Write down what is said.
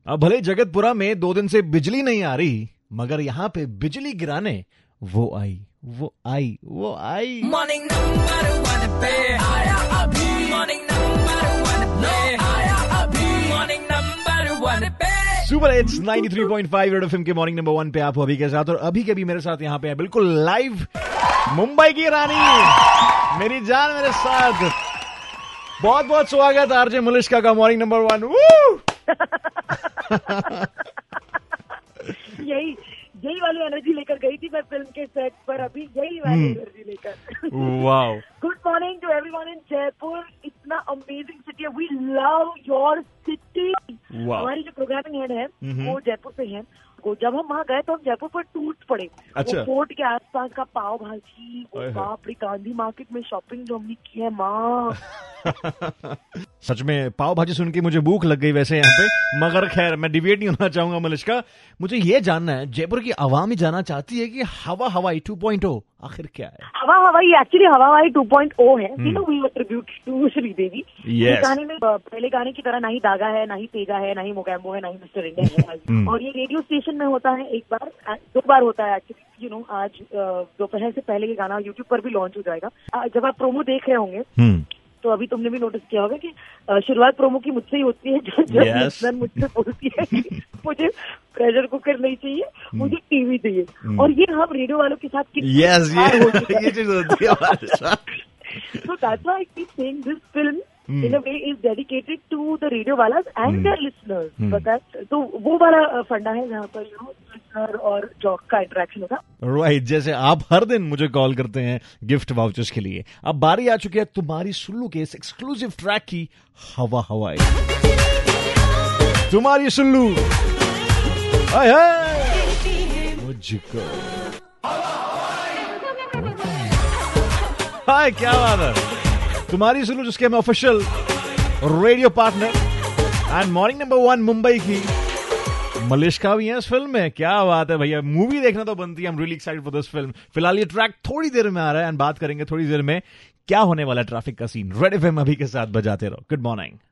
अब भले जगतपुरा में 2 दिन से बिजली नहीं आ रही, मगर यहाँ पे बिजली गिराने वो आई। मॉर्निंग नंबर 1 पे आया अभी, मॉर्निंग नंबर 1 पे आया अभी, मॉर्निंग नंबर 1 पे। सुपर हिट्स 93.5 रेड एफएम के मॉर्निंग नंबर 1 पे आप हो अभी के साथ, और अभी के भी मेरे साथ यहाँ पे है बिल्कुल लाइव मुंबई की रानी, मेरी जान मेरे साथ। बहुत बहुत स्वागत आरजे मलिश्का का मॉर्निंग नंबर 1। यही वाली एनर्जी लेकर गई थी मैं फिल्म के सेट पर, अभी यही वाली एनर्जी लेकर। Wow. Good morning to everyone in Jaipur. इतना अमेजिंग सिटी है, वी लव योर सिटी। हमारी जो प्रोग्रामिंग हेड है वो जयपुर से है। जब हम वहाँ गए तो हम जयपुर पर टूट पड़े। अच्छा। वो फोर्ट के आसपास का पाव भाजी, बाप रे, गांधी मार्केट में शॉपिंग जो हमने की है माँ। सच में पाव भाजी सुन के मुझे भूख लग गई वैसे यहाँ पे, मगर खैर मैं डिबेट नहीं होना चाहूंगा मलिश्का। मुझे ये जानना है, जयपुर की आवाम ही जानना चाहती है कि हवा हवाई 2.0 आखिर क्या है? हवा हवाई एक्चुअली हवा हवाई 2.0 है। We tribute to Sridevi. ये गाने में पहले गाने की तरह ना ही दागा है, ना ही तेजा है, ना ही मोगैम्बो है, ना ही मिस्टर इंडिया है। और ये रेडियो स्टेशन में होता है एक बार, 2 बार होता है एक्चुअली। आज दोपहर से पहले ये गाना यूट्यूब पर भी लॉन्च हो जाएगा। जब आप प्रोमो देख रहे होंगे तो अभी तुमने भी नोटिस किया होगा कि शुरुआत प्रोमो की मुझसे ही होती है। जब लिसनर मुझसे बोलती है कि मुझे प्रेशर कुकर नहीं चाहिए, मुझे टीवी चाहिए। और ये हम रेडियो वालों के साथ ये चीज होती है। So that's why I keep saying this film in a way is dedicated to the radio walas and their listeners. But तो वो वाला फंडा है जहाँ पर लिसनर और जॉक का इंटरेक्शन होगा। राइट, जैसे आप हर दिन मुझे कॉल करते हैं गिफ्ट वाउचर्स के लिए। अब बारी आ चुकी है तुम्हारी सुल्लू के इस एक्सक्लूसिव ट्रैक की, हवा हवाई। तुम्हारी सुल्लू मुझको। हाय, क्या बात है। तुम्हारी सुल्लू जिसके हम official radio partner and morning number 1 Mumbai की मलिश्का भी है इस फिल्म में। क्या बात है भैया, मूवी देखना तो बनती है। I am really excited for this film. फिलहाल ये ट्रैक थोड़ी देर में आ रहा है एंड बात करेंगे थोड़ी देर में क्या होने वाला ट्रैफिक का सीन। रेड एफएम अभी के साथ बजाते रहो। Good morning.